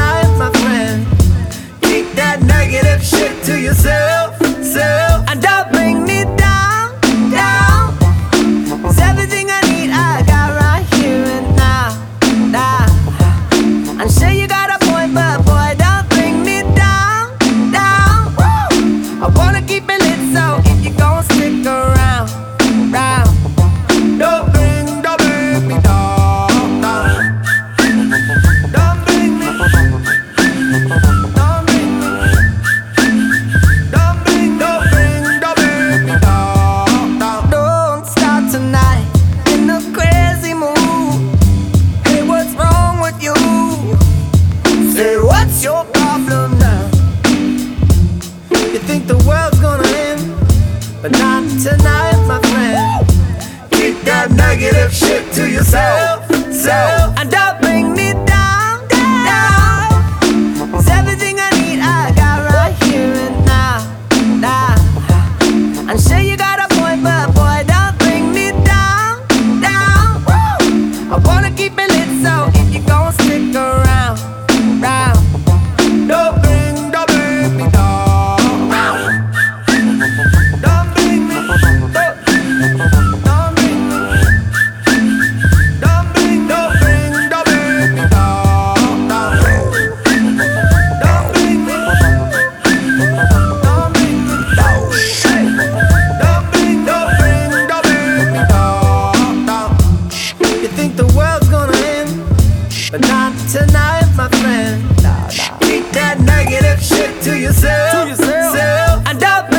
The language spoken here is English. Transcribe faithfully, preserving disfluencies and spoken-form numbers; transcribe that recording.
tonight, my friend. Keep that negative shit to yourself, self. And don't bring me down, down. 'Cause everything I need I got right here and now, now. I'm sure you got a point, but boy, don't bring me down, down. Woo! I wanna keep it lit, so if you gon' stick around, round. Don't bring, don't bring me down, down. Don't bring me, don't bring me, don't bring, don't bring, don't bring me down, down. Don't start tonight in a crazy mood. Hey, what's wrong with you? Say, what's your problem now? You think the world's gonna end, but not tonight, my friend. Keep that negative shit to yourself, self. And don't bring me down, down. 'Cause everything I need I got right here and now, now. I'm sure you got a point, but boy, don't bring me down, down. Woo! I wanna keep it lit, so if you gon' stick around, round. Don't bring, don't bring me down, round. Don't bring me, don't, don't bring me, don't bring, don't bring, don't bring me down, down. Don't bring me, don't bring me down. Hey. Don't bring, don't bring, don't bring me down, down. You think the world's gonna end, but not tonight, my friend. Keep that negative shit to yourself, to yourself. And don't